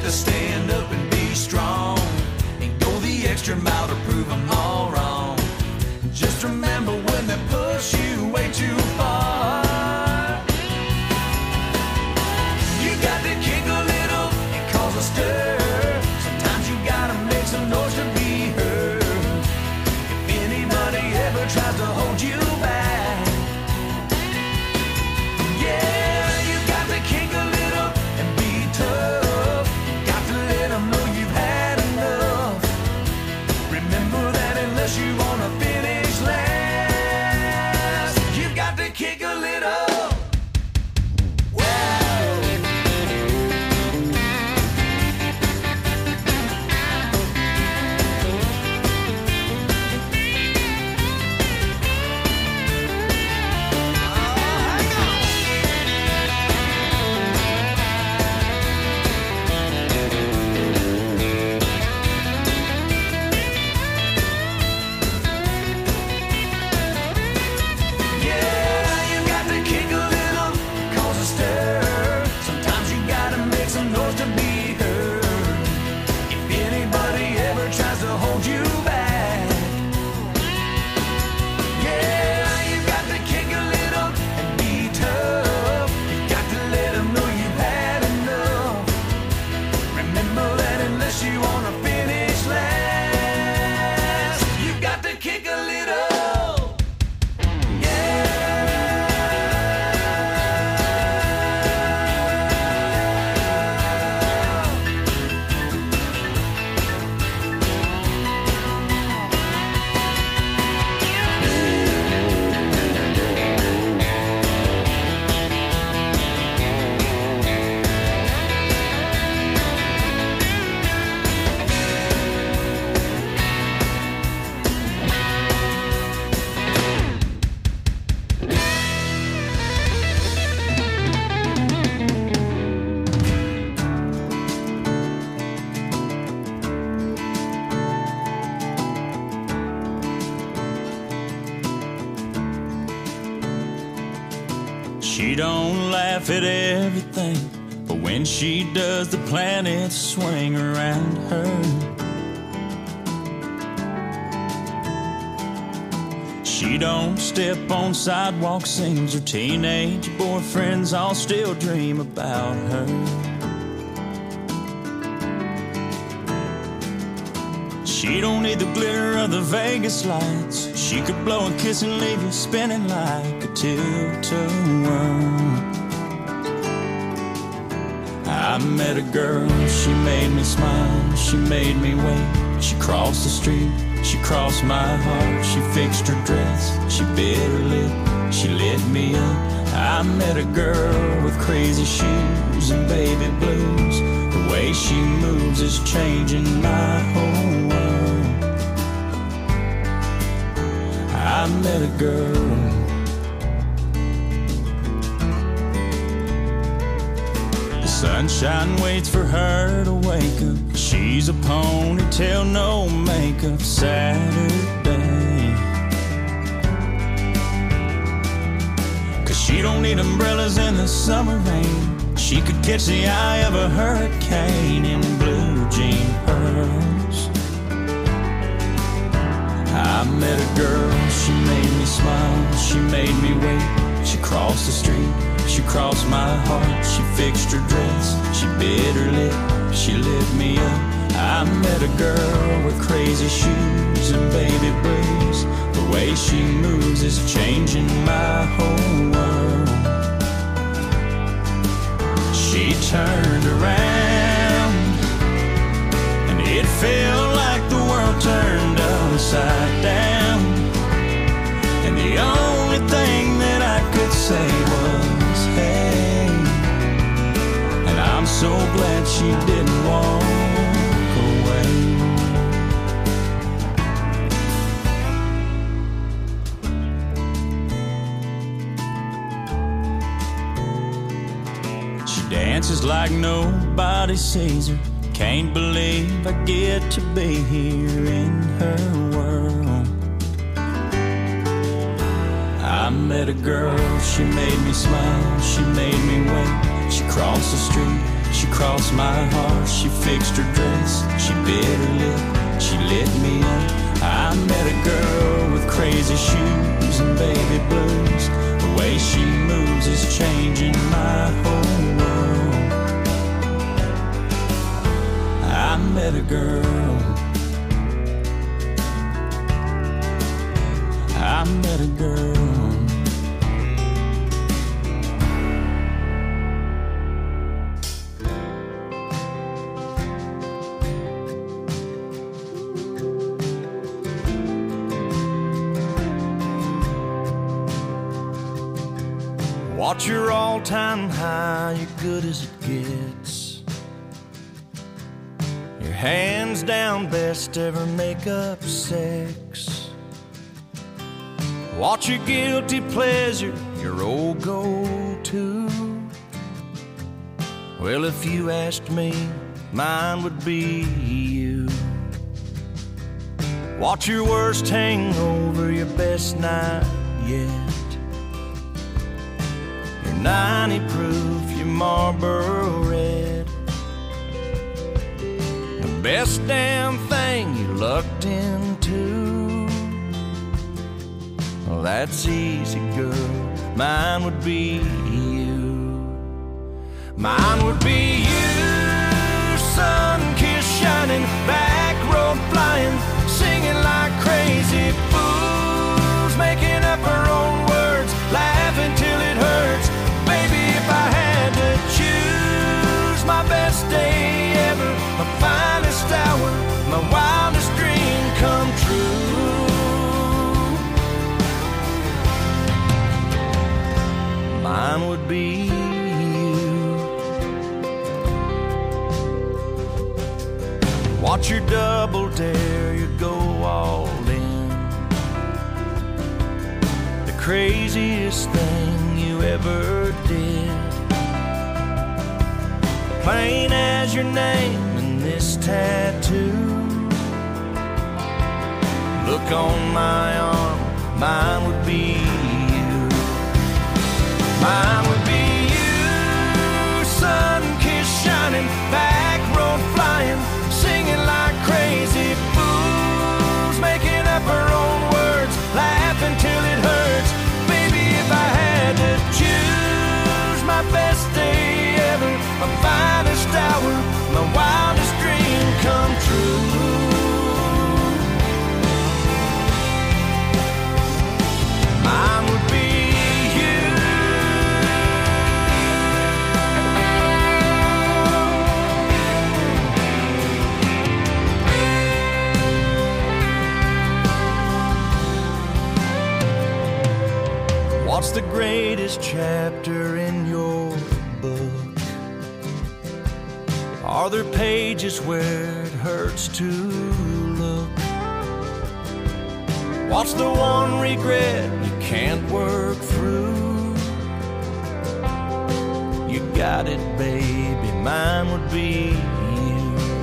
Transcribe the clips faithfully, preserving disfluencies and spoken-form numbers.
to stand up and be strong and go the extra mile to prove them all wrong. Just remember when they push you way too far, you got to kick a little and cause a stir. Sometimes you gotta make some noise to be heard. If anybody ever tries to hold you back, yeah, you got to kick a little and be tough. You got to let them know you've had enough. Remember that unless you wanna finish last, you've got to kick a little. She don't laugh at everything, but when she does, the planets swing around her. She don't step on sidewalks, seems her teenage boyfriends all still dream about her. She don't need the glitter of the Vegas lights. She could blow a kiss and leave you spinning like a tilt-a-whirl. I met a girl, she made me smile, she made me wait. She crossed the street, she crossed my heart. She fixed her dress, she bit her lip, she lit me up. I met a girl with crazy shoes and baby blues. The way she moves is changing my whole world. I met a girl. The sunshine waits for her to wake up. She's a ponytail, no makeup Saturday. Cause she don't need umbrellas in the summer rain. She could catch the eye of a hurricane in blue jean pearls. I met a girl, she made me smile, she made me wait. She crossed the street, she crossed my heart. She fixed her dress, she bit her lip, she lit me up. I met a girl with crazy shoes and baby blues. The way she moves is changing my whole world. She turned around and it felt like the world turned upside down. And the only thing that I could say was, hey. And I'm so glad she didn't walk away. She dances like nobody sees her. Can't believe I get to be here in her world. I met a girl, she made me smile, she made me wait. She crossed the street, she crossed my heart. She fixed her dress, she bit her lip, she lit me up. I met a girl with crazy shoes and baby blues. The way she moves is changing my whole world. I met a girl, I met a girl. Watch your all-time high, you're good as it gets. Your hands down best ever make up sex. Watch your guilty pleasure, your old go-to. Well, if you asked me, mine would be you. Watch your worst hangover, your best night yet. ninety proof, your Marlboro Red. The best damn thing you lucked into. Well, that's easy, girl. Mine would be you. Mine would be you. Sun kiss shining, back road flying, singing like crazy fools, making up our own words, laughing till it hurts. If I had to choose my best day ever, my finest hour, my wildest dream come true, mine would be you. Watch your double dare, you go all in. The craziest thing you ever did. Plain as your name and this tattoo. Look on my arm, mine would be you. Mine would be you. Sun kiss shining, back road flying, singing like crazy fools, making up our own words, laughing till it hurts. Baby, if I had to choose my best day ever, my finest hour, my wildest dream come true, mine would be you. What's the greatest chapter in your book? Are there pages where it hurts to look? What's the one regret you can't work through? You got it, baby, mine would be you.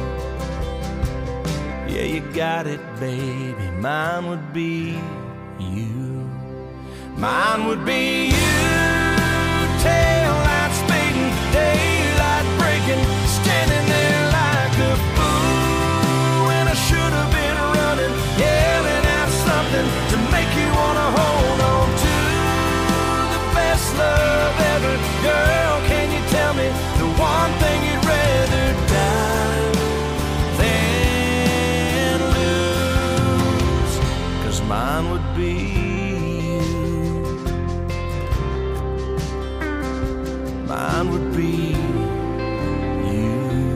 Yeah, you got it, baby, mine would be you. Mine would be you. Tail lights fading, daylight breaking, standing there like a fool when I should have been running, yelling out something to make you wanna hold on to the best love ever. Girl, can you tell me the one thing you'd rather die than lose? 'Cause mine would be mine would be you.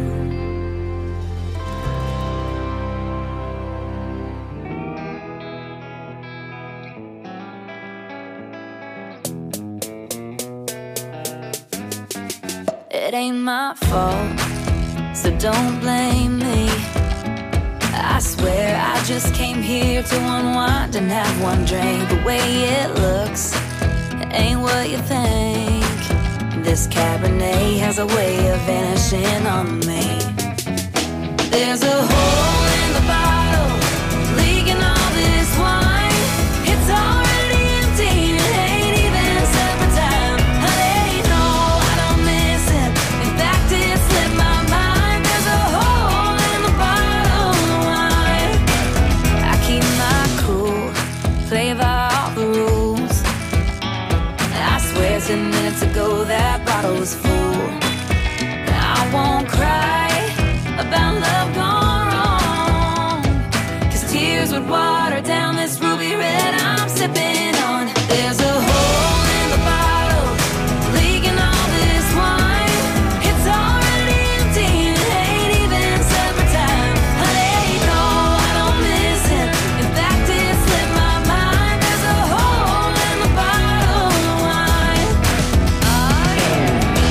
It ain't my fault, so don't blame me. I swear I just came here to unwind and have one drink. The way it looks, it ain't what you think. This Cabernet has a way of vanishing on me. There's a hole in the bottle, leaking all this wine. It's already empty, it ain't even supper time. Honey, no, I don't miss it. In fact, it's slipping. bottle's full. I won't cry about love gone wrong, 'cause tears would water down this ruby red I'm sipping on. There's a hole in the bottle, leaking all this wine. It's already empty and ain't even supper time. Honey, no, I don't miss it. In fact, it slipped my mind. There's a hole in the bottle of wine. Oh, yeah.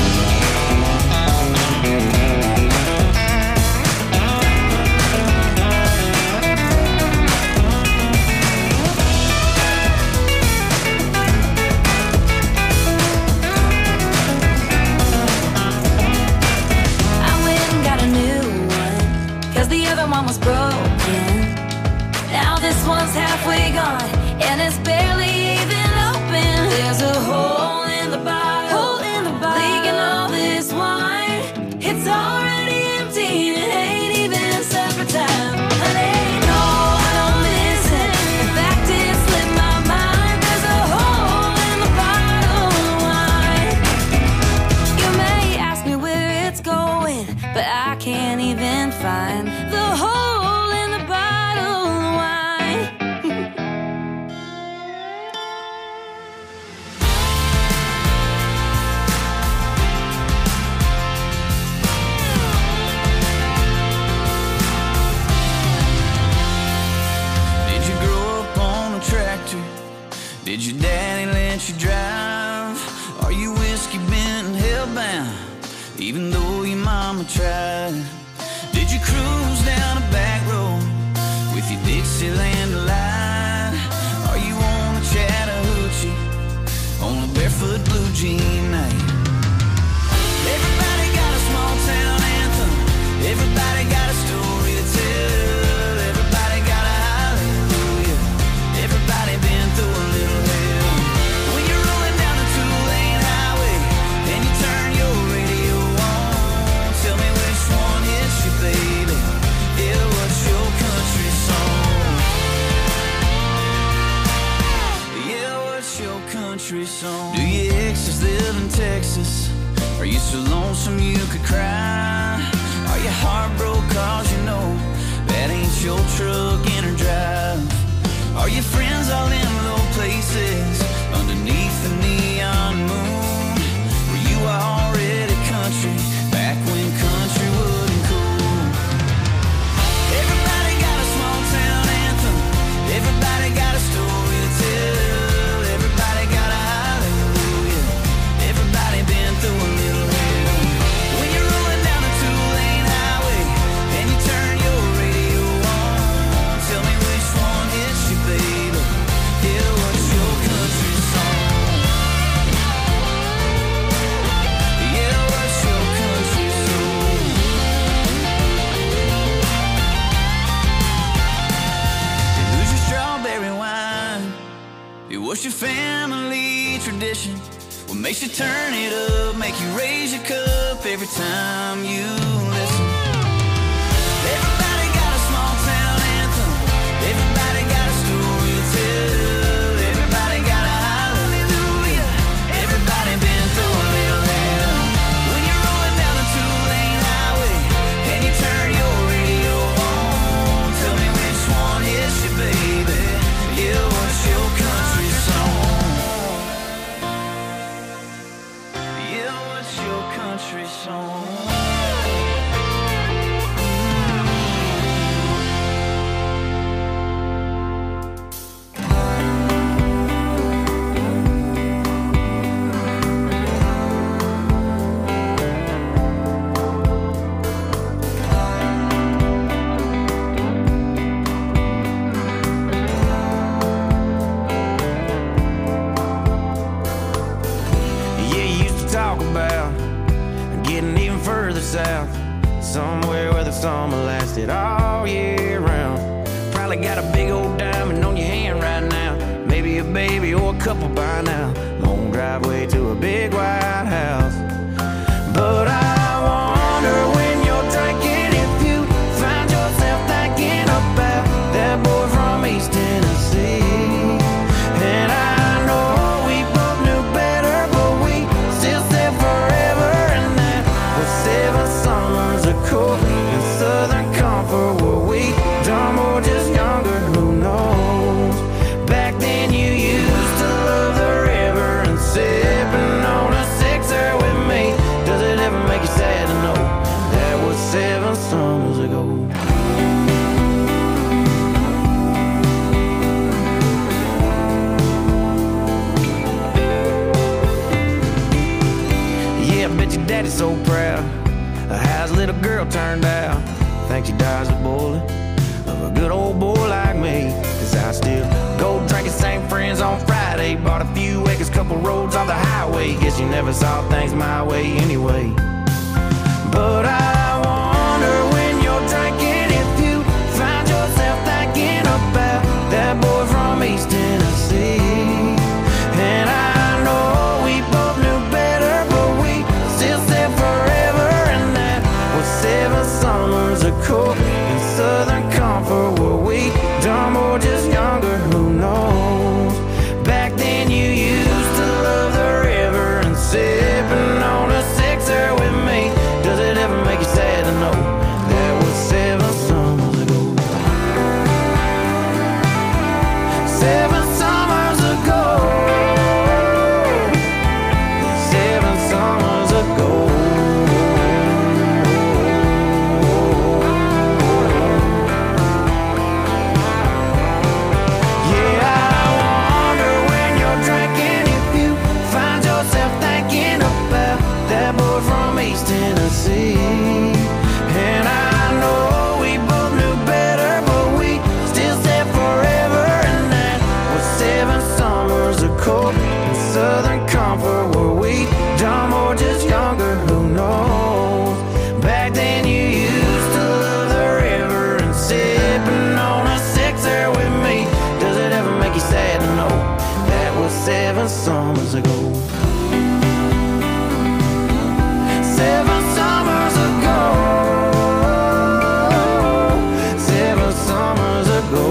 I went and got a new one, 'cause the other one was broken. Now this one's halfway gone, and it's barely even open. There's a hole in the bottle, hole in the bottle, leaking all this wine. It's already empty, and it ain't even supper time. Honey, no, I don't miss it. In fact, it slipped my mind. There's a hole in the bottle of wine. You may ask me where it's going, but I can't even find the hole in the bottle of wine. Did you grow up on a tractor? Did your daddy let you drive? Are you whiskey bent and hellbound, even though your mama tried? Did you cruise down a back road with your Dixieland delight? Are you on a Chattahoochee on a barefoot blue jean night? Everybody got a small town anthem. Everybody got a story to tell. Everybody got a hallelujah. Everybody been through a little hell. When you're rolling down the two-lane highway and you turn your radio on, tell me which one hits you, baby. Yeah, what's your country song? Yeah, what's your country song? Do your exes live in Texas? Are you so lonesome you could cry? Are you heartbroken 'cause you know that ain't your truck in her drive? Are your friends all in low places underneath the neon moon? Were you already country back when country wasn't cool? Everybody got a small town anthem. Everybody got a story to tell. Everybody got a hallelujah. Everybody been through a little hell. When you're rolling down the two-lane highway and you turn your radio on, tell me which one hits you, baby. Yeah, what's your country song? Yeah, what's your country song? Who's your strawberry wine? It was your family tradition. What makes you turn it up, make you raise your cup every time you listen? Everybody got a small town anthem. Everybody got a story to tell. Everybody got a hallelujah. Everybody been through a little hell. When you're rolling down the two-lane highway and you turn your radio on, tell me which one hits you, baby. Yeah, what's your country song? Yeah, what's your country song? Yeah, you used to talk about getting even further south, somewhere where the summer lasted all year round. Probably got a big old diamond on your hand right now, maybe a baby or a couple by now. Long driveway to a big white house. But I wonder when you're drinking if you find yourself thinking about that boy from East Tennessee. And I know we both knew better, but we still said forever. so proud of how his little girl turned out. Think she dies a bullet of a good old boy like me. Cause I still go drinking, same friends on Friday. Bought a few acres, couple roads off the highway. Guess you never saw things my way anyway. But I wonder when you're drinking if you find yourself thinking about that boy from East Tennessee. And I know we both knew better, but we still said forever. And that was seven summers ago in Southern Comfort. Were we dumb or just younger? Who knows? Back then you used to love the river and sipping on a sixer with me. Does it ever make you sad to know that was seven summers ago? Seven summers ago. Seven summers ago. Yeah, I wonder when you're drinking if you find yourself thinking about that boy from East Tennessee. And I know we both knew better, but we still said forever. And that was seven summers ago in Southern Comfort. Were we dumb or just younger? Who knows? Back then you used to love the river and sipping on a sixer with me. Does it ever make you sad to know that was seven summers ago? Seven summers ago. Seven summers ago.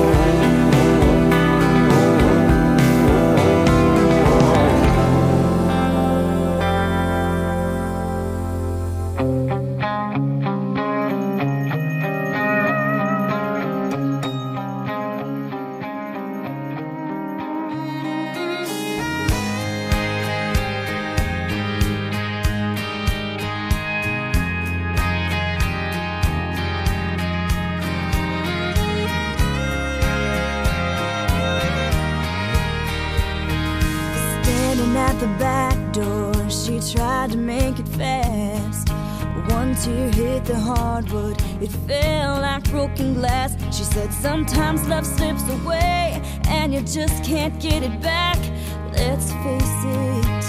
Standing at the back door, she tried to make it fast. One tear hit the hardwood, it fell like broken glass. She said sometimes love slips away and you just can't get it back. Let's face it.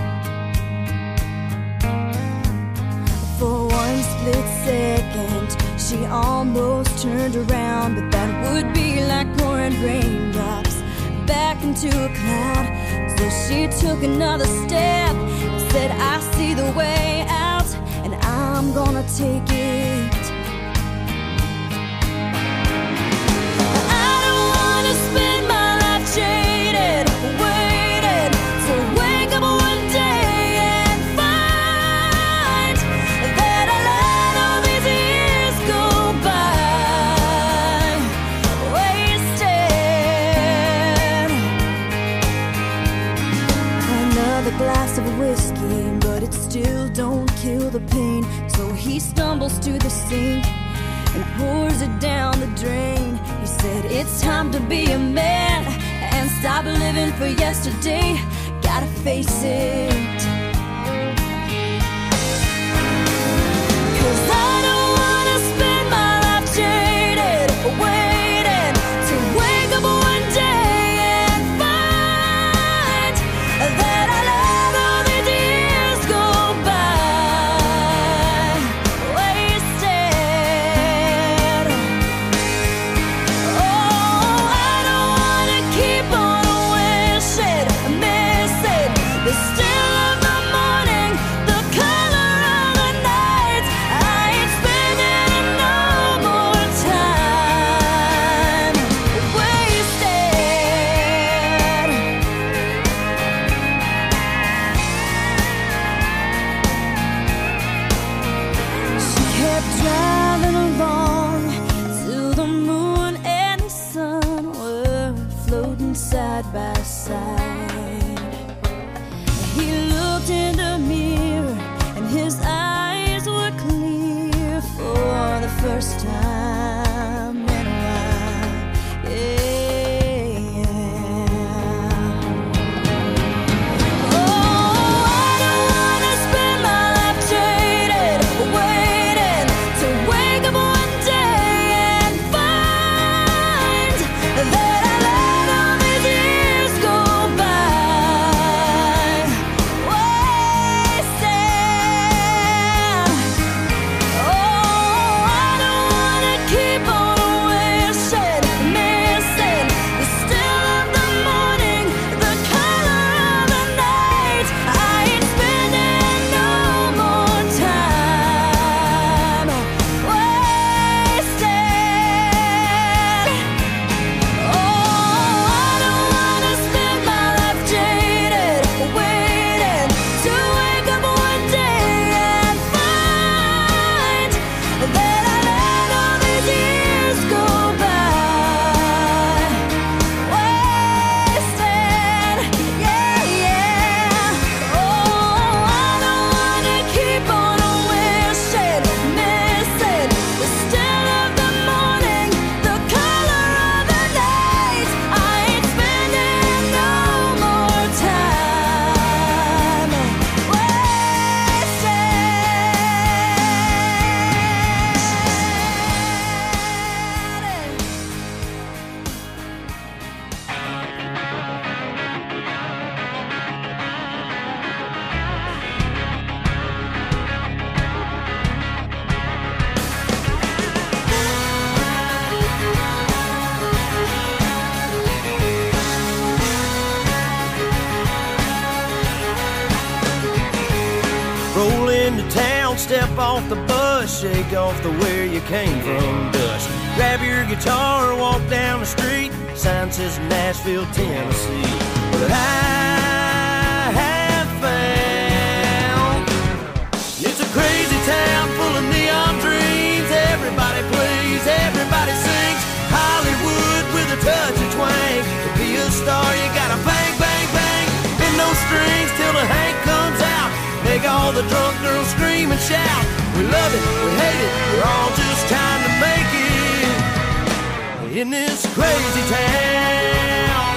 For one split second, she almost turned around, but that would be like pouring raindrops back into a cloud. So she took another step and said, I see the way out, and I'm gonna take it. I don't wanna spend my life jaded, waiting to wake up one day and find that I let all these years go by wasted. Another glass of whiskey, but it still don't kill the pain. So he stumbles to the sink and pours it down the drain. He said, it's time to be a man and stop living for yesterday. Gotta face it. 'Cause I don't wanna spend my life jaded, waiting to wake up one day and find that I let all these years go by wasted. Oh, I don't wanna keep on wishing, missing the still of the morning, the color of the night. I ain't spent into town, step off the bus, shake off the where you came from dust. Grab your guitar, walk down the street, sign says Nashville, Tennessee. But I have found it's a crazy town full of neon dreams. Everybody plays, everybody sings. Hollywood with a touch of twang. To be a star, you gotta bang, bang, bang. Bend those strings till the Hank comes out. Make all the drunk girls scream and shout. We love it, we hate it, we're all just trying to make it in this crazy town.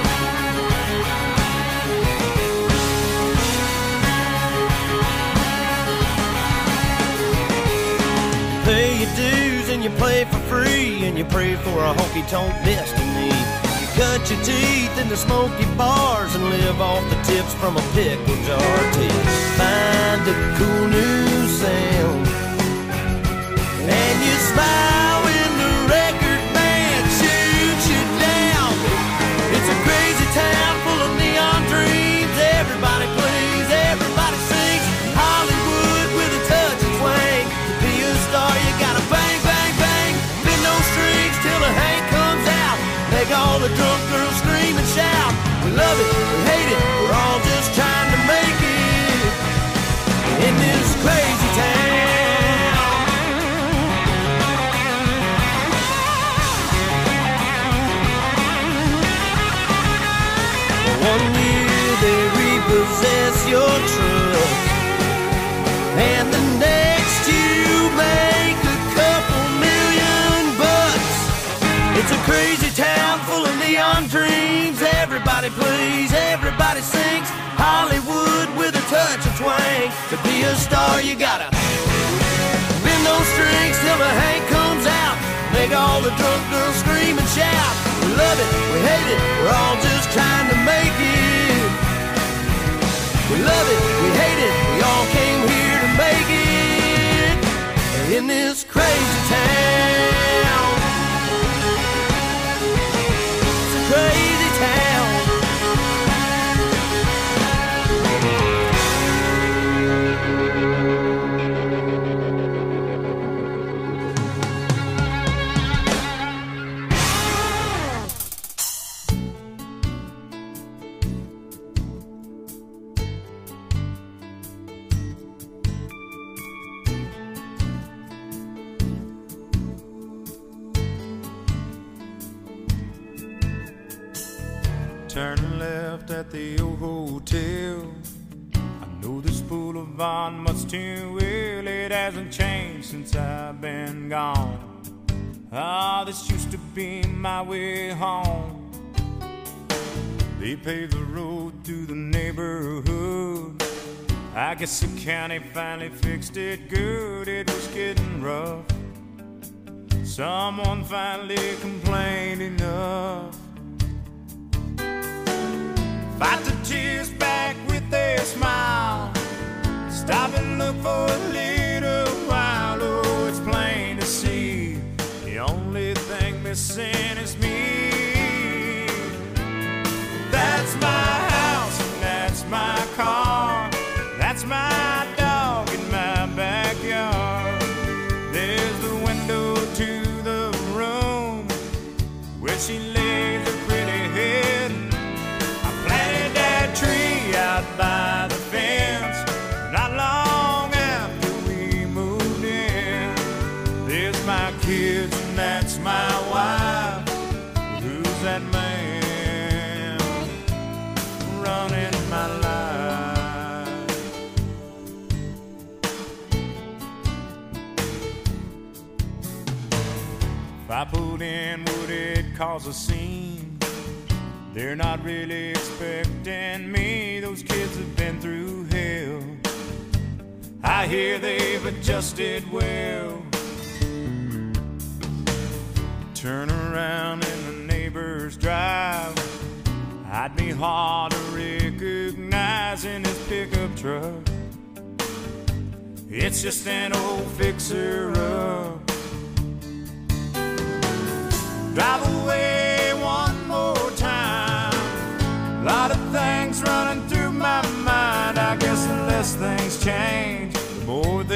Pay your dues and you play for free, and you pray for a honky-tonk destiny. You cut your teeth in the smoky bars and live off the tips from a pickle jar till you find a cool new sound. And you smile when the record man shoots you down. It's a crazy town full of neon dreams. Everybody plays, everybody sings. Hollywood with a touch of twang. To be a star, you gotta bang, bang, bang. Bend those strings till the Hank comes out. Make all the drunk girls scream and shout. We love it, we hate it, we're all just trying to make it in this crazy town. One year they repossess your truck, and the next you make a couple million bucks. It's a crazy town full of neon dreams. Everybody plays, everybody sings. Hollywood with a touch of twang. To be a star you gotta bend those strings till the Hank comes out. Make all the drunk girls scream and shout. We love it, we hate it, we're all just trying to make it. We love it, we hate it, we all came here to make it in this crazy town. It's a crazy town. Turn left at the old hotel. I know this boulevard much too well. It hasn't changed since I've been gone. Ah, this used to be my way home. They paved the road through the neighborhood. I guess the county finally fixed it good. It was getting rough. Someone finally complained enough. Fight the tears back with a smile. Stop and look for a little while. Oh, it's plain to see the only thing missing is me. That's my house and that's my car. That's my dog in my backyard. There's the window to the room where she lays her pretty head. Tree out by the fence. Not long after we moved in. There's my kids and that's my wife. Who's that man running my life? If I pulled in, would it cause a scene? They're not really expecting me. Those kids have been through hell. I hear they've adjusted well. Turn around in the neighbor's drive. I'd be hard to recognize in his pickup truck. It's just an old fixer-up. Drive away one more time. A lot of things running through my mind. I guess the less things change, the more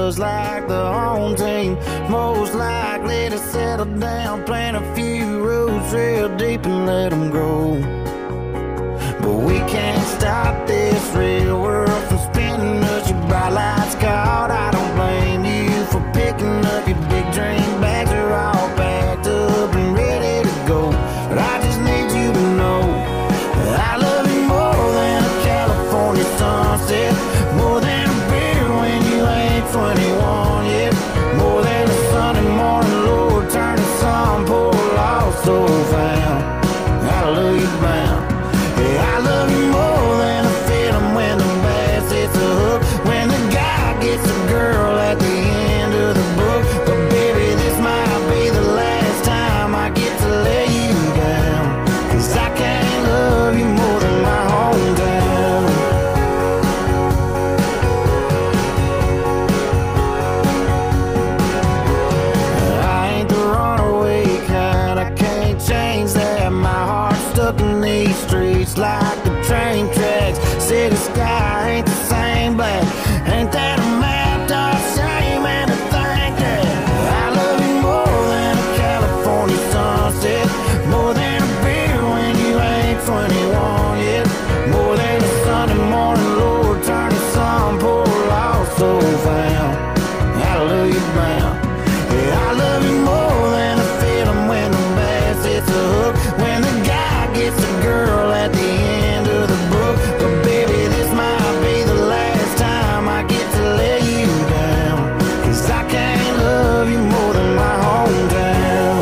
just like the home team. Most likely to settle down, plant a few roots real deep and let them grow. But we can't stop this real world from spinning us. Your bright lights caught, I don't blame you for picking up your big dream bags. Are all packed up and ready to go. But I just need you to know I love you more than a California sunset, more than a beer when you ain't twenty-one yet, more than a Sunday morning Lord turn the sun, poor lost soul found. Hallelujah bound. Yeah, I love you more than a feeling when the bass hits a hook, when the guy gets a girl at the end of the book. But baby, this might be the last time I get to lay you down, 'cause I can't love you more than my hometown. I ain't the runaway kind, I can't change that. My heart's stuck in these streets like the train tracks. City sky ain't the same black. Ain't that a map of shame? And to think that I love you more than a California sunset, more than a beer when you ain't twenty-one yet, more than a Sunday morning Lord turn the sun, poor lost soul found. Hallelujah bound. Yeah, I love you more than a feeling when the bass hits a hook, when the guy gets a girl at the end of the book. But baby, this might be the last time I get to lay you down, 'cause I can't love you more than my hometown.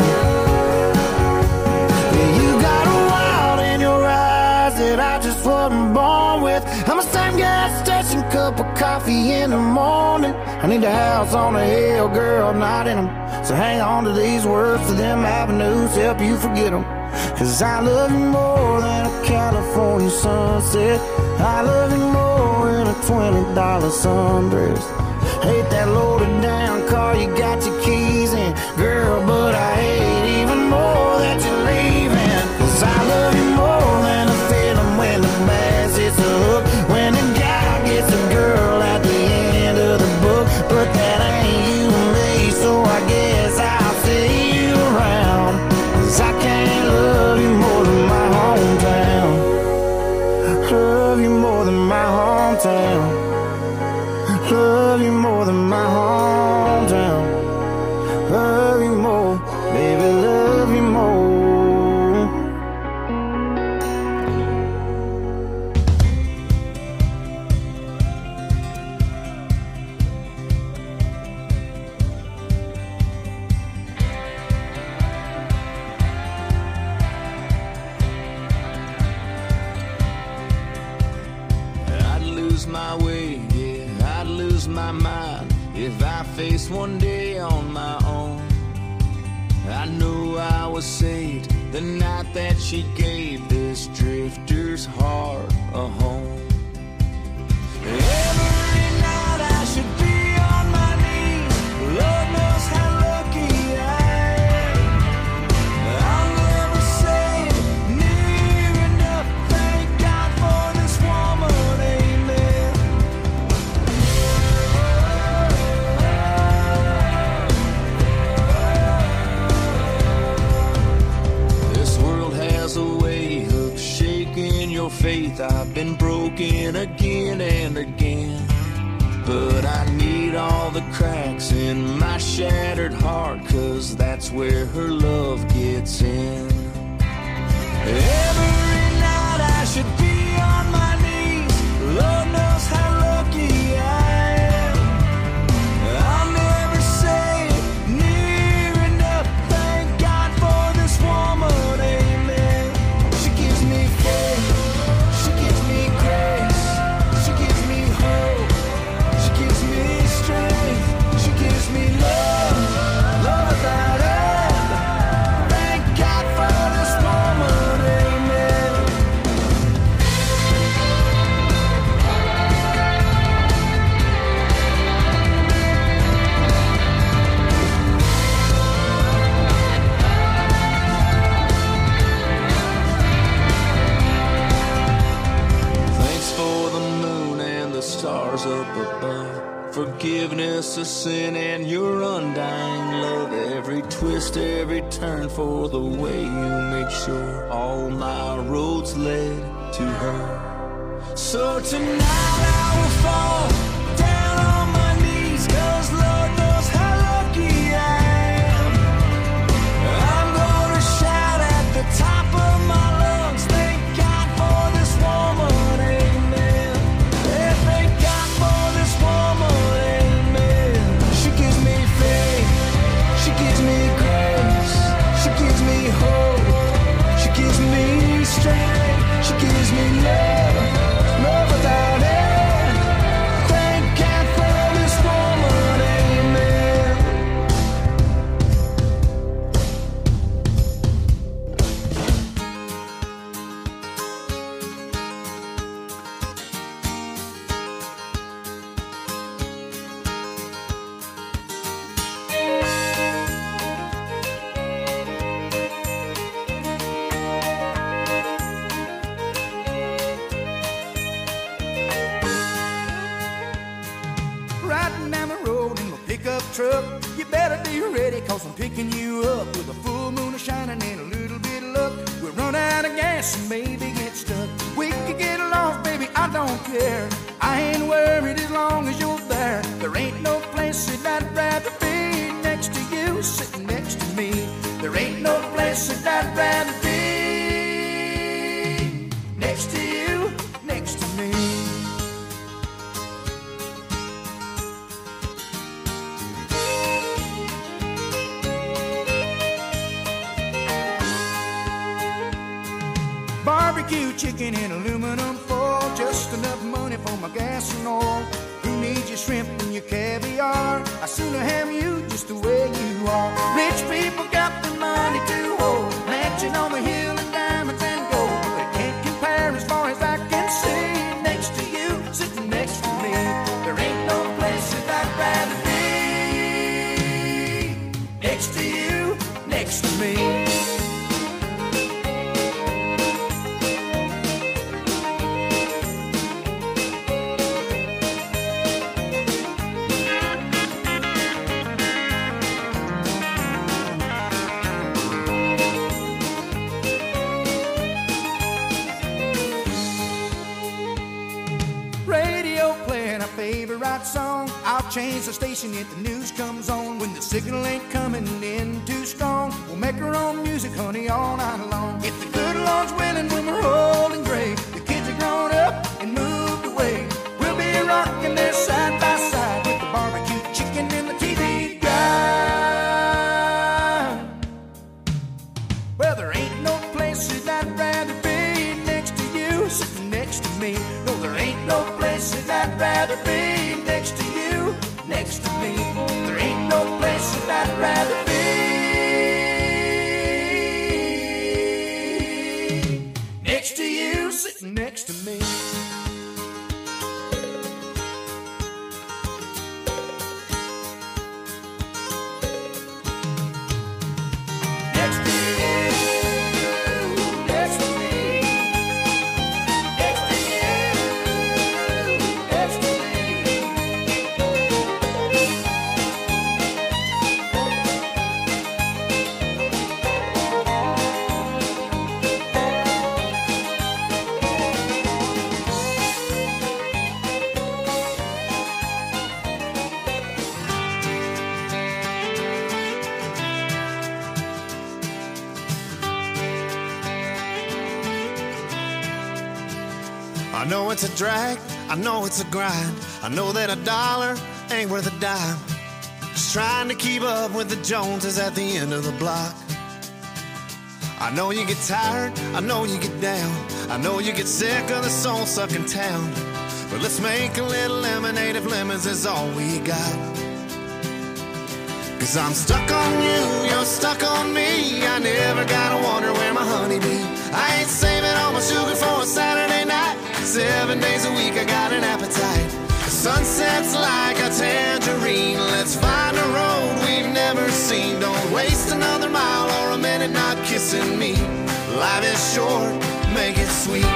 Yeah, you got a wild in your eyes that I just wasn't born with. I'm a same gas station cup of coffee in the morning. I need a house on a hill, girl, not in them. So hang on to these words, to them avenues, help you forget them. 'Cause I love you more than a California sunset, I love you more than a twenty dollar sundress. Hate that loaded down car you got your keys in, girl, but I hate even more that you're leaving. 'Cause I love you more than a feeling when the bass hits a hook, when the guy gets a girl at the end of the book. But that ain't you and me, so I guess I'll see you around, 'cause I can't love you more than my hometown. Love you more than my hometown. Love you more than my hometown. Love you more, baby, love you more. I'd lose my way, yeah, I'd lose my mind if I faced one day on my own. I knew I was saved the night that she gave this drifter's heart a home. Every night I should be on my knees, Lord knows how lucky I am. I'll never say near enough, thank God for this woman, amen. This world has a way of shaking your faith. I've been broken again and again, but I need all the cracks in my shattered heart, 'cause that's where her love gets in. Every night I should be on my knees, Lord knows how lucky I am. I'll never say near enough, thank God for this woman, amen. She gives me faith, she gives me grace, she gives me hope, she gives me strength, she gives me love, love without end. Thank God for forgiveness of sin and your undying love. Every twist, every turn for the way you made sure all my roads led to her. So tonight I will fall down on my knees, 'cause Lord knows how lucky I am. I'm gonna shout at the top of my lungs, thank God for this woman, amen. Yeah, thank God for this woman, amen. She gives me faith, she gives me grace, she gives me hope, she gives me strength, she gives me love, love without end. Thank God for this woman, amen. Riding down the road in my pickup truck. You better be ready, 'cause I'm picking you up with a full moon shining and a little bit of luck. We'll run out of gas and maybe get stuck. We could get lost, baby, I don't care. I ain't worried as long as you're there. There ain't no place that I'd rather be next to you, sitting next to me. There ain't no place that I'd rather be next to you, next to me. Barbecue chicken in aluminum foil, just enough money for my gas and oil. Who needs your shrimp and your caviar? I'd sooner have you just the way you are. Rich people got the money to hold, mansion on the hill and diamonds and gold. They can't compare as far as I can see. Next to you, sitting next to me. There ain't no place that I'd rather be. Next to you, next to me. Radio playing our favorite song. I'll change the station if the news comes on. When the signal ain't coming in too strong, we'll make our own music, honey, all night long. If the good Lord's willing, when we're old and gray, the kids are grown up and moved away, we'll be rocking there side by side with the barbecue chicken and the T V guide. Well, there ain't no place that I'd rather be next to you, sitting next to me. No, there ain't no place that I'd rather be next to you, next to me. There ain't no place that I'd rather be next to you, sitting next to me. Next to you, next to me. Next to you, next to me. I know it's a drag, I know it's a grind. I know that a dollar ain't worth a dime. Just trying to keep up with the Joneses at the end of the block. I know you get tired, I know you get down. I know you get sick of the soul-sucking town. But let's make a little lemonade if lemons is all we got. Cause I'm stuck on you, you're stuck on me. I never gotta wonder where my honey be. I ain't saving all my sugar for a Saturday night. Seven days a week I got an appetite. The sunset's like a tangerine. Let's find a road we've never seen. Don't waste another mile or a minute not kissing me. Life is short, make it sweet.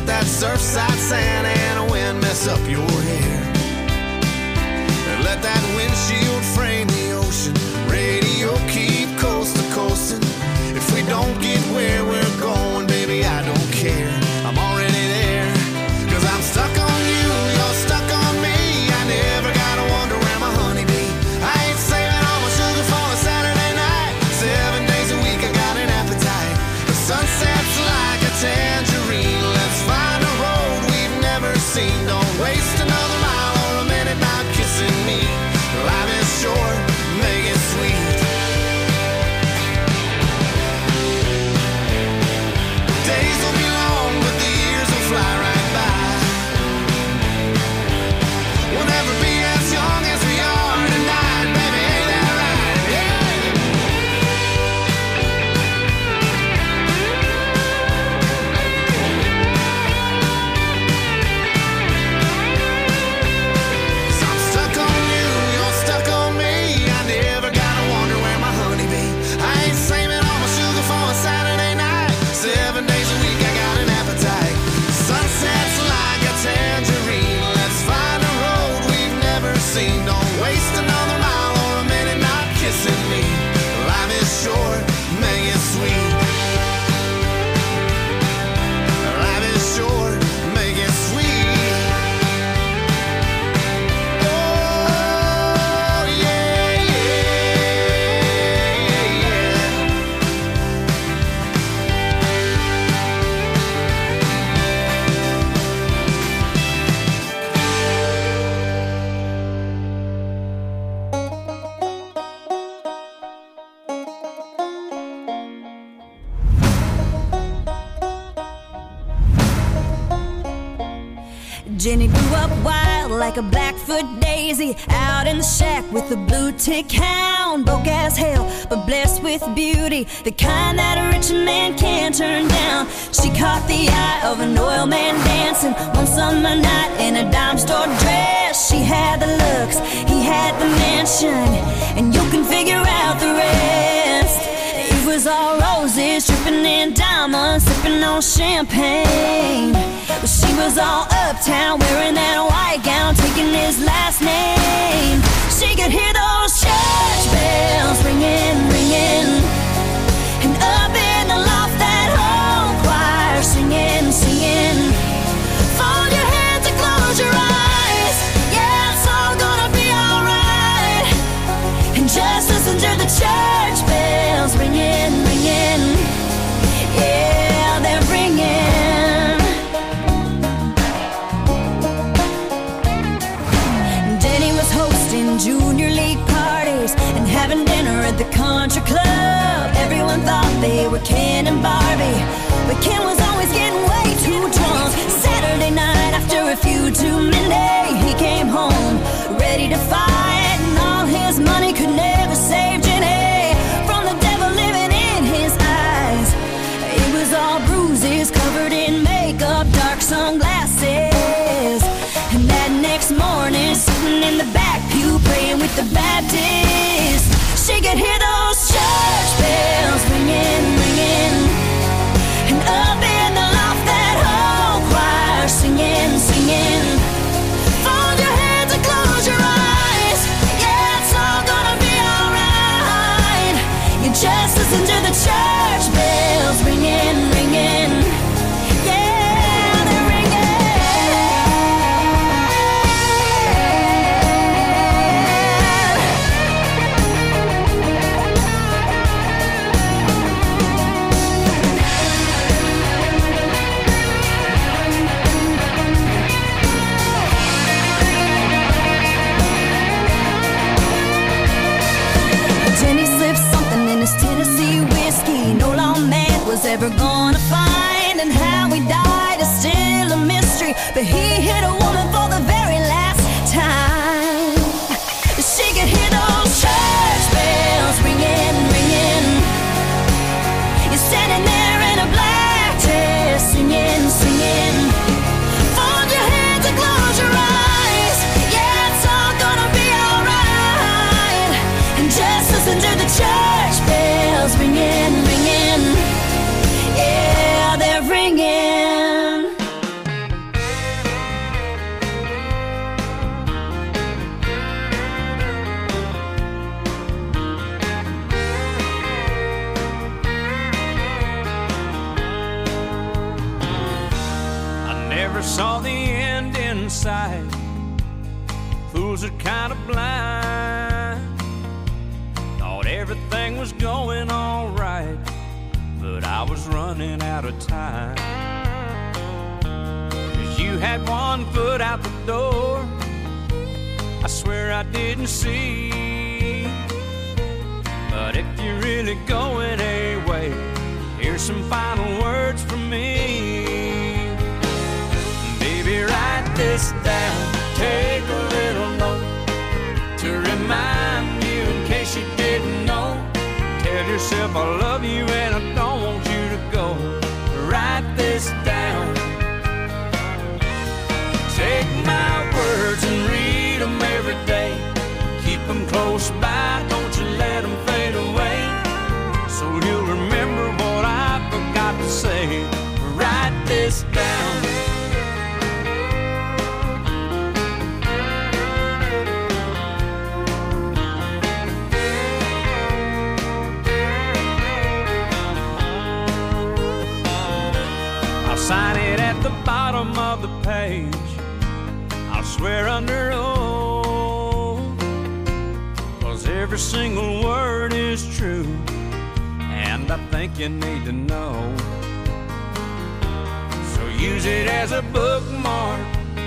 let that surfside sand and a wind mess up your hair. And let that windshield frame the ocean. Radio keep coast to coasting. If we don't get where we're going, baby, I don't care. I'm already there. Cause I'm stuck on you, you're stuck on me. I never gotta wonder where my honey be. I ain't saving all my sugar for a Saturday night. Seven days a week I got an appetite. The sunset's like a tangerine. Let's find a road we've never seen. Don't waste another mile or a minute not kissing me. Life is short, make it sweet. Days will be long, but the years will fly right by. We'll never be as young as we are tonight, baby, ain't that right? Yeah. So I'm stuck on you, you're stuck on me. I never gotta wonder where my honey be. I ain't saving all my sugar for a Saturday night. Seven days a week I got an appetite. Sunset's like a tangerine. Let's find a road we've never seen. Don't waste another mile or a minute not kissing me. Life is short, make it sweet. Life is short, make it sweet. Oh, yeah, yeah, yeah. Jenny grew up wild like a Blackfoot daisy, out in the shack with a blue tick hound. Broke as hell, but blessed with beauty, the kind that a rich man can't turn down. She caught the eye of an oil man dancing one summer night in a dime store dress. She had the looks, he had the mansion, and you can figure out the rest. It was all roses, dripping in diamonds, sipping on champagne. But she was all uptown, wearing that white gown, taking his last name. She could hear those church bells ringing, ringing, and up in the loft that whole choir singing, singing. Fold your hands and close your eyes, yeah, it's all gonna be alright. And just listen to the church bells ringing, ringing, yeah, they're ringing. Junior league parties and having dinner at the country club. Everyone thought they were Ken and Barbie, but Ken was always getting way too drunk. Saturday night after a few too many, he came home ready to fight, and all his money could never save Jenny from the devil living in his eyes. It was all bruises, covered in makeup, dark sunglasses. And that next morning, sitting in the back pew, praying with the Baptist, she could hear those church bells ringing, ringing, and up in the loft that whole choir singing, singing. Fold your hands and close your eyes, yeah, it's all gonna be alright. You just listen to the church bells ringing, ringing, yeah, they're ringing. Jenny slipped something in his Tennessee whiskey no lawman was ever gonna find, and how he died is still a mystery, but he hit a woman for the very last time. She could hear those church bells ringing, ringing. You're standing there in a black dress, singing, singing. Fold your hands and close your eyes, yeah, it's all gonna be alright. And just listen to the church bells ringing, ringing, yeah, they're ringing. never saw the end in sight. Fools are kind of blind. Thought everything was going all right, but I was running out of time. 'Cause you had one foot out the door, I swear I didn't see. But if you're really going away, here's some final words from me. Baby, write this down, take a little note to remind you in case you didn't know. Tell yourself I love you and I don't want you to go. Write this down. Take my words and read them every day. Keep them close by, don't you let them fade away. So you'll remember what I forgot to say. Write this down. I'll sign it at the bottom of the page. I'll swear under oath, 'cause every single word is true, and I think you need to know. So use it as a bookmark,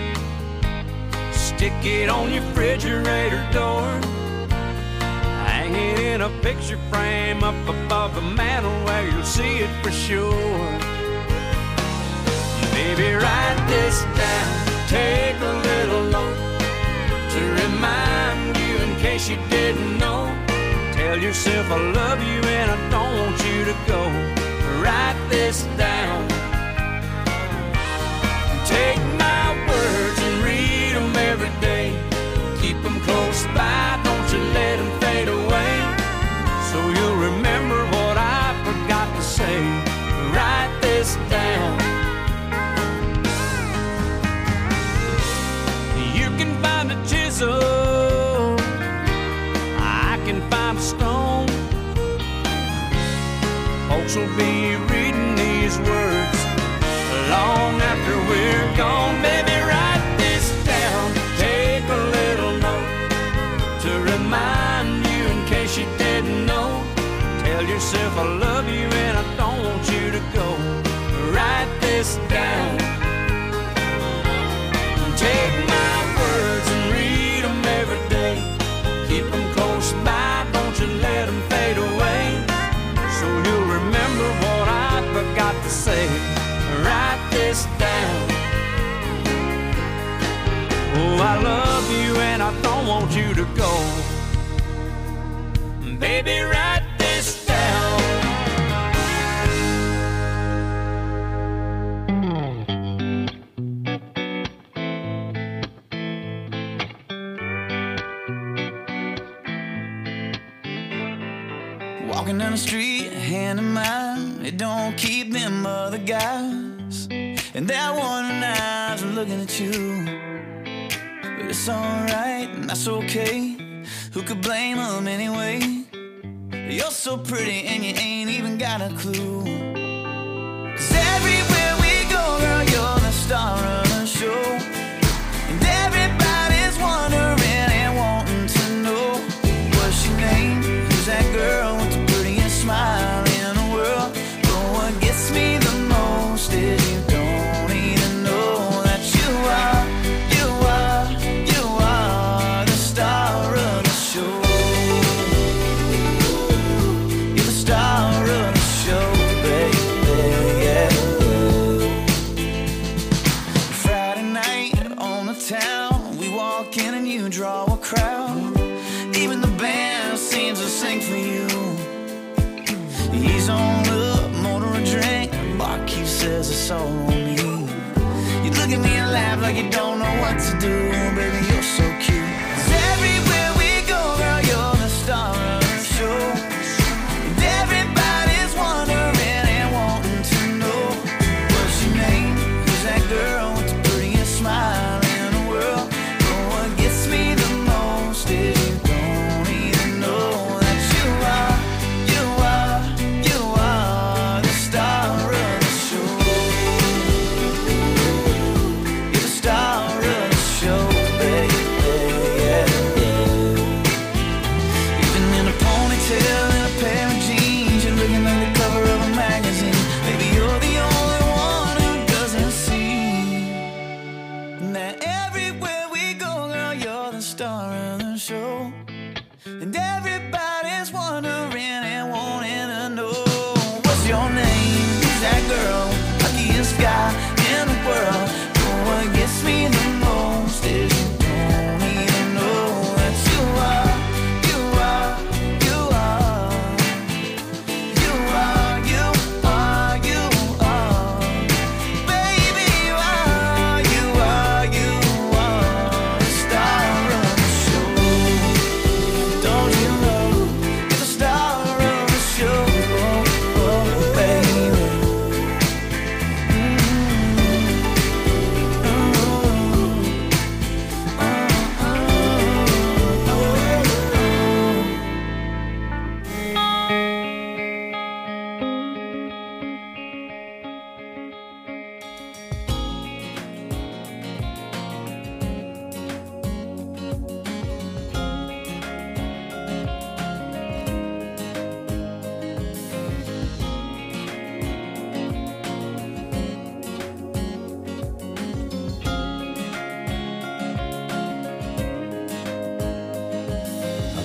stick it on your refrigerator door, hang it in a picture frame up above the mantle where you'll see it for sure. Baby, write this down, take a little note to remind you in case you didn't know. Tell yourself I love you and I don't want you to go. Write this down. Take my words and read them every day. Keep them close by, don't you let them fade away. So you'll remember what I forgot to say. Write this down. You can find a chisel, I can find a stone. Folks will be reading these words long after we're gone. Baby, write this down, take a little note to remind you in case you didn't know. Tell yourself I love you and I don't want you to go. Write this down. Take my words and read them every day. Keep them close by, don't you let them fade away. So you'll remember what I forgot to say. Write this down. Oh, I love you and I don't want you to go. Baby, write this down. Walking down the street, hand in mine, it don't keep them other guys. And that one eye's looking at you. But it's alright, and that's okay. Who could blame them anyway? You're so pretty and you ain't even got a clue. 'Cause everywhere we go, girl, you're the star of the show. And everybody's wondering and wanting to know, what's your name? Who's that girl with the prettiest smile in the world? But what gets me the most is you don't even know that you are, you are, you are the star of the show. You're the star of the show, baby, yeah. Friday night on the town, we walk in and you draw a crowd. Even the band seems to sing for you. He's on up, motor a drink, barkeep says it's all on me. You look at me and laugh like you don't know what to do. Baby, you're so cute. 'Cause everywhere we go, girl, you're the star of the show. And everybody's wondering and wanting to know, what's your name? Who's that girl with the prettiest smile in the world? But what gets me the most is you don't even know that you are, you are, you are the star of the show.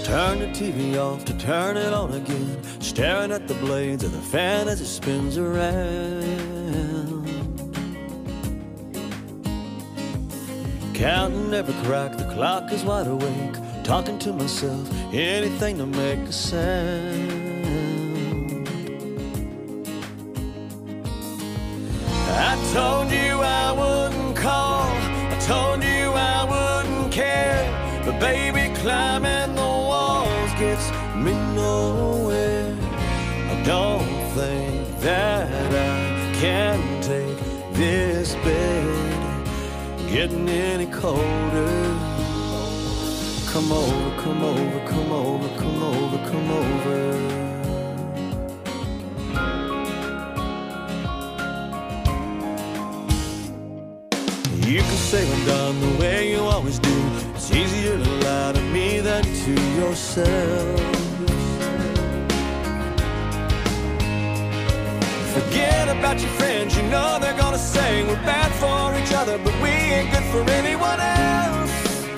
Turn the T V off to turn it on again, staring at the blades of the fan as it spins around. Counting every crack, the clock is wide awake, talking to myself, anything to make a sound. I told you I wouldn't call, I told you I wouldn't care, but baby, climbing the walls gets me nowhere. I don't think that I can take this bed getting any colder. Come over, come over, come over, come over, come over. You can say I'm done the way you always do. It's easier to lie to me than to yourself. Forget about your friends, you know they're gonna say we're bad for each other, but we ain't good for anyone else.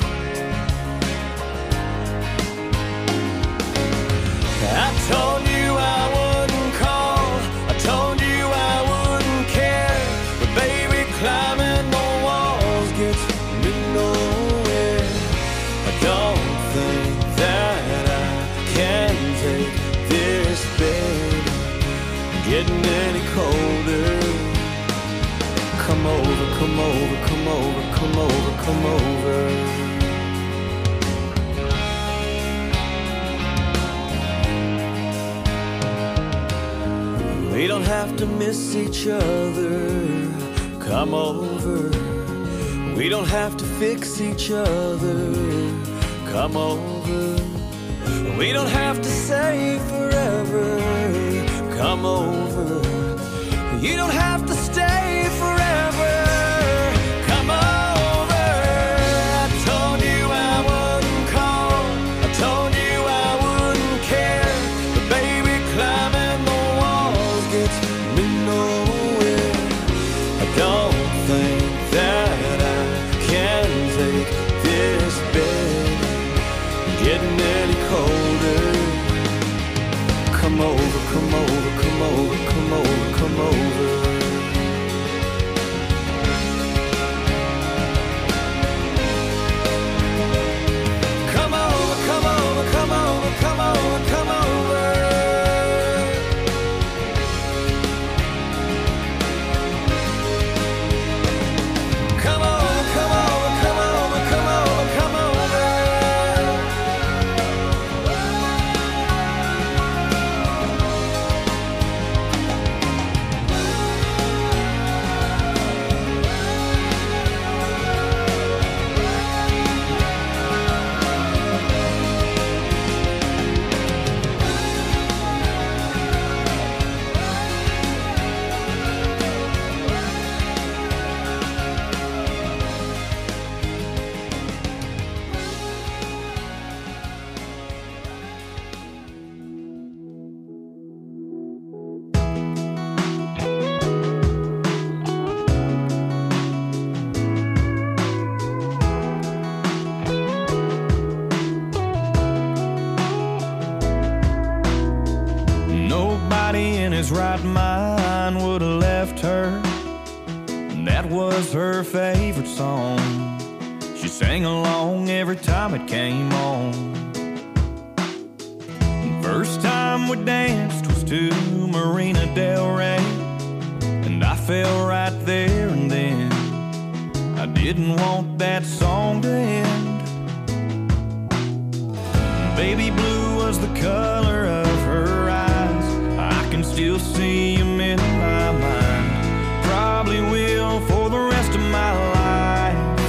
I told you I wouldn't call, I told you I wouldn't care, but baby, climbing the walls gets me nowhere. I don't think that I can take this bed getting any colder. Come over, come over, come over, come over, come over. We don't have to miss each other. Come over. We don't have to fix each other. Come over. We don't have to say forever. Come over. You don't have to stay forever. Come over. I told you I wouldn't call, I told you I wouldn't care, but baby, climbing the walls gets me nowhere. I don't think that I can take this bed getting any colder. Come over, come over, come over, come over, come over. Come over, come over, come over, come over, come over. Come over, come over, come over, come over, come over. Nobody in his right mind would have left her, and that was her favorite song. She sang along every time it came on. First time we danced was to Marina Del Rey, and I fell right there and then. I didn't want that song to end. Baby blue was the color of her eyes. I can still see him in my mind. Probably will for the rest of my life.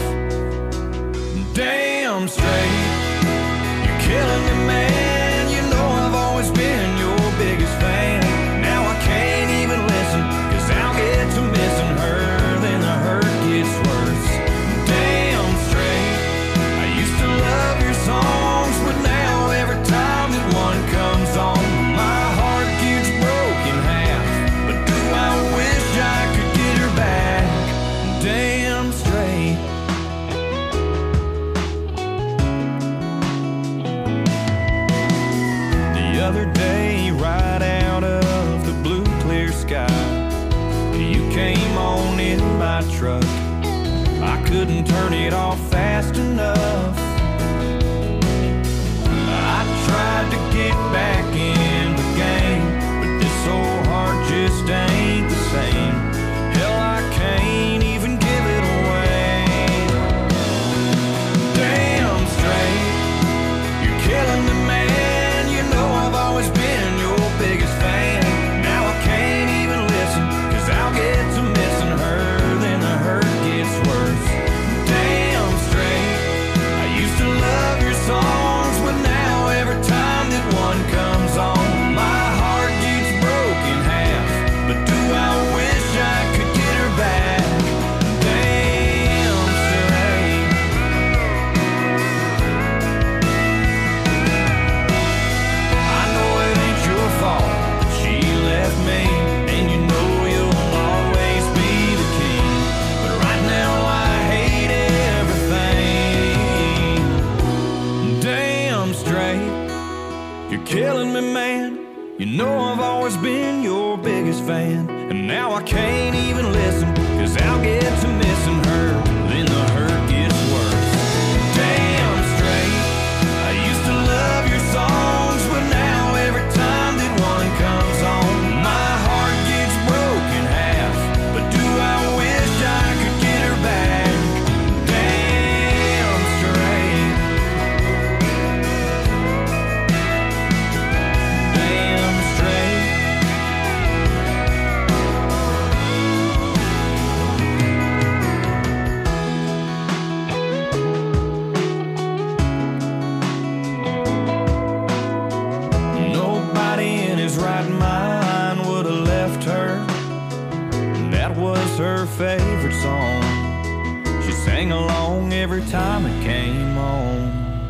Damn straight, you're killing me, man. You know I've always been your biggest fan. Now I can't even listen, cause I'll get to missing her, then the hurt gets worse. Damn straight, I used to love your songs, but now every time that one comes You came on in my truck. I couldn't turn it off fast enough. I tried to get back in the game, but this old heart just ain't the same. Hell, I can't even give it away. Damn straight, you're killing me, man. You know I've always been your biggest fan. Now I can't even listen, cause I'll get to missing her, then the hurt gets worse. Damn straight, I used to love your songs, but now every time that one comes on, my heart gets broken half. But do I wish I could get her back? Damn straight. I know it ain't your fault she left me, and you know you'll always be the king. But right now I hate everything. Damn straight, you're killing me, man. You know I've always been your biggest fan, and now I can't even listen, cause I'll get to missing her, then the hurt gets worse. Damn straight, I used to love your songs, but now every time that one comes on, my heart gets broken half. But do I wish I could get her back? Damn straight. Damn straight. Nobody in his right mind would have left her. That was her favorite song. She sang along every time it came on.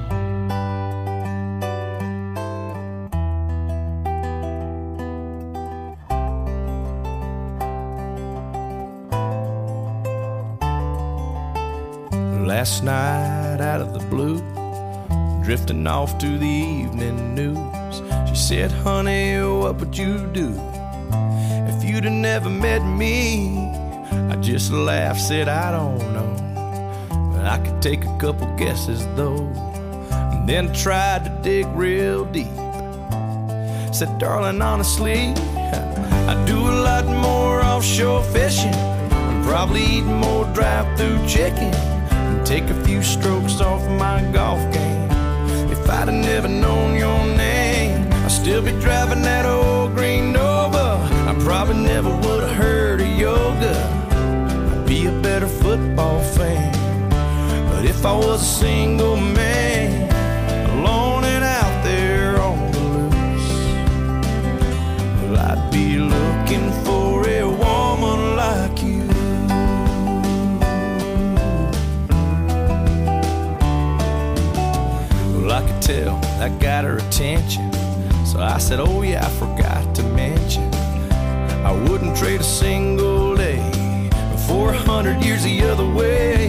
Last night out of the blue, drifting off to the evening news, she said, honey, what would you do if you'd have never met me? I just laughed, said, I don't know, but I could take a couple guesses though. And then tried to dig real deep. Said, darling, honestly, I do a lot more offshore fishing, and probably eat more drive-through chicken, and take a few strokes off my golf game. If I'd have never known your name, I'd still be driving that old green Nova. I probably never would have heard of yoga. I'd be a better football fan. But if I was a single man, alone and out there on the loose, well, I'd be looking for a woman like you. Well, I could tell that got her attention, so I said, oh yeah, I forgot to mention, I wouldn't trade a single day for a hundred years the other way.